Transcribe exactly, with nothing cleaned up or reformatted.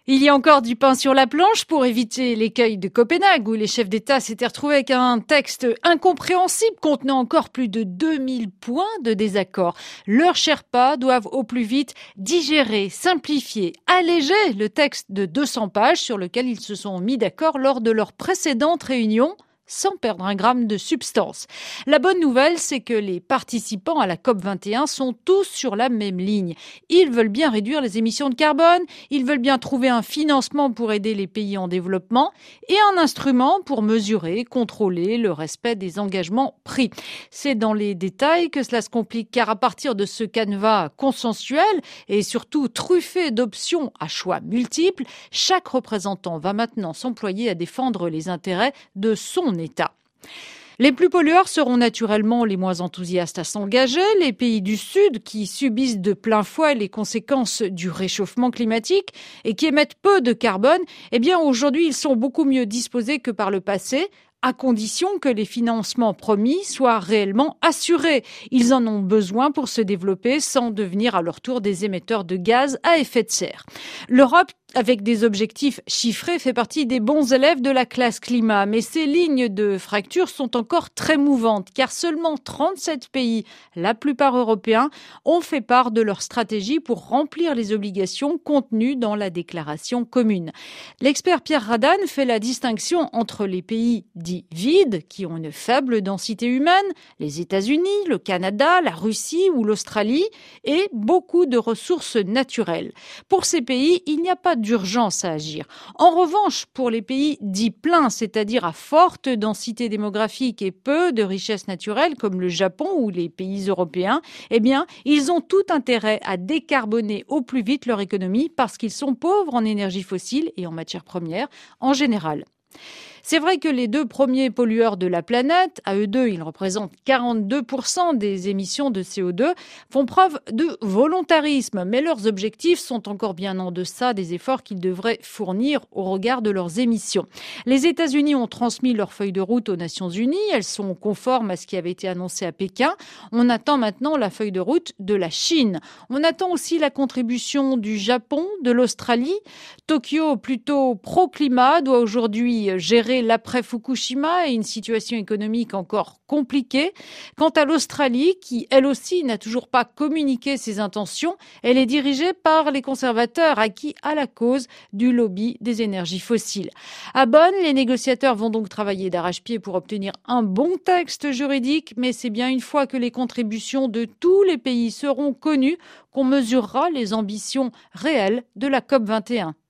Il y a encore du pain sur la planche pour éviter l'écueil de Copenhague, où les chefs d'État s'étaient retrouvés avec un texte incompréhensible contenant encore plus de deux mille points de désaccord. Leurs Sherpas doivent au plus vite digérer, simplifier, alléger le texte de deux cents pages sur lequel ils se sont mis d'accord lors de leur précédente réunion, sans perdre un gramme de substance. La bonne nouvelle, c'est que les participants à la COP vingt et un sont tous sur la même ligne. Ils veulent bien réduire les émissions de carbone, ils veulent bien trouver un financement pour aider les pays en développement et un instrument pour mesurer, contrôler le respect des engagements pris. C'est dans les détails que cela se complique, car à partir de ce canevas consensuel et surtout truffé d'options à choix multiples, chaque représentant va maintenant s'employer à défendre les intérêts de son État. Les plus pollueurs seront naturellement les moins enthousiastes à s'engager. Les pays du Sud, qui subissent de plein fouet les conséquences du réchauffement climatique et qui émettent peu de carbone, eh bien aujourd'hui, ils sont beaucoup mieux disposés que par le passé, à condition que les financements promis soient réellement assurés. Ils en ont besoin pour se développer sans devenir à leur tour des émetteurs de gaz à effet de serre. L'Europe, avec des objectifs chiffrés, fait partie des bons élèves de la classe climat. Mais ces lignes de fracture sont encore très mouvantes, car seulement trente-sept pays, la plupart européens, ont fait part de leur stratégie pour remplir les obligations contenues dans la déclaration commune. L'expert Pierre Radan fait la distinction entre les pays dits vides, qui ont une faible densité humaine, les États-Unis, le Canada, la Russie ou l'Australie, et beaucoup de ressources naturelles. Pour ces pays, il n'y a pas d'urgence à agir. En revanche, pour les pays dits pleins, c'est-à-dire à forte densité démographique et peu de richesses naturelles, comme le Japon ou les pays européens, eh bien, ils ont tout intérêt à décarboner au plus vite leur économie parce qu'ils sont pauvres en énergie fossile et en matières premières en général. C'est vrai que les deux premiers pollueurs de la planète, à eux deux, ils représentent quarante-deux pour cent des émissions de C O deux, font preuve de volontarisme, mais leurs objectifs sont encore bien en deçà des efforts qu'ils devraient fournir au regard de leurs émissions. Les États-Unis ont transmis leur feuille de route aux Nations Unies, elles sont conformes à ce qui avait été annoncé à Pékin. On attend maintenant la feuille de route de la Chine. On attend aussi la contribution du Japon, de l'Australie. Tokyo, plutôt pro-climat, doit aujourd'hui gérer l'après-Fukushima et une situation économique encore compliquée. Quant à l'Australie, qui elle aussi n'a toujours pas communiqué ses intentions, elle est dirigée par les conservateurs acquis à la cause du lobby des énergies fossiles. À Bonn, les négociateurs vont donc travailler d'arrache-pied pour obtenir un bon texte juridique, mais c'est bien une fois que les contributions de tous les pays seront connues qu'on mesurera les ambitions réelles de la COP vingt et un.